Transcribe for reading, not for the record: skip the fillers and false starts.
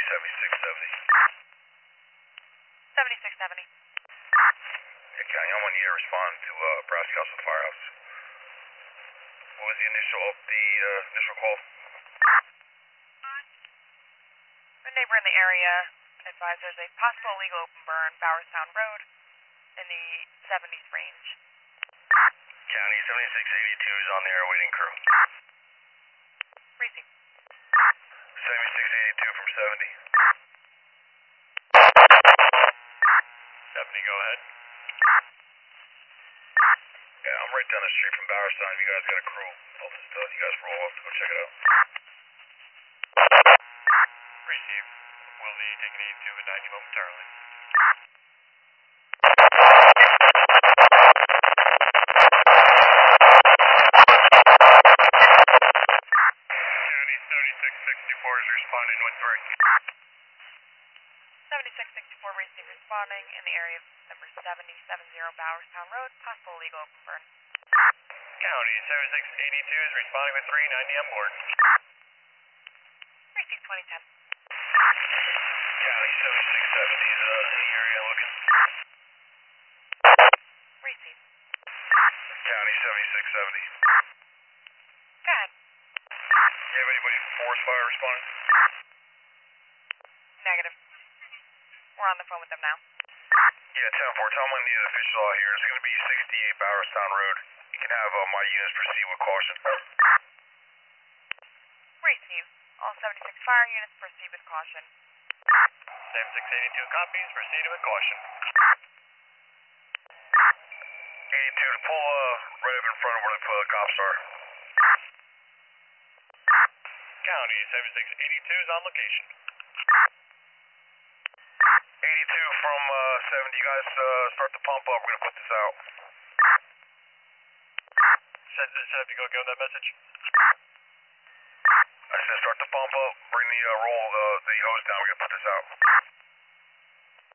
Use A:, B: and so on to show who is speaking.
A: 7670.
B: 7670.
A: Yeah, County, I'm on the air responding to Browse House with Firehouse. What was the initial call?
B: A neighbor in the area advised there's a possible illegal open burn, Bowerstown Road, in the 70s range.
A: County, 7682 is on the air waiting crew.
B: Receive.
A: 7682 from 70. 70, go ahead. Yeah, I'm right down the street from Bowerstown. If you guys got a crew, you guys roll up to go check it out.
C: Receive. Will be taking 82 and 90 momentarily. County 7664 is responding with 3.
B: 7664 receive responding in the area of number 7070 Bowerstown Road, possible illegal open burn.
C: County 7682 is responding with 390 on board.
B: Receive 2010.
A: County, 7670 is in the area looking.
B: Receive.
A: County, 7670.
B: Go ahead.
A: You have anybody from forest fire responding?
B: Negative. We're on the phone with them now.
A: Yeah, 10-4. Tell them I need an official out here. It's going to be 68 Bowerstown Road. You can have my units proceed with caution.
B: Receive. All 76 fire units proceed with caution.
C: 7682 copies, proceed with caution.
A: 82 to pull right up in front of where the cops are.
C: County 7682 is on location.
A: 82 from 70. You guys start the pump up. We're going to put this out.
C: Said to go give that message.
A: I said start the pump up. Bring the the hose down. We're going to put this out.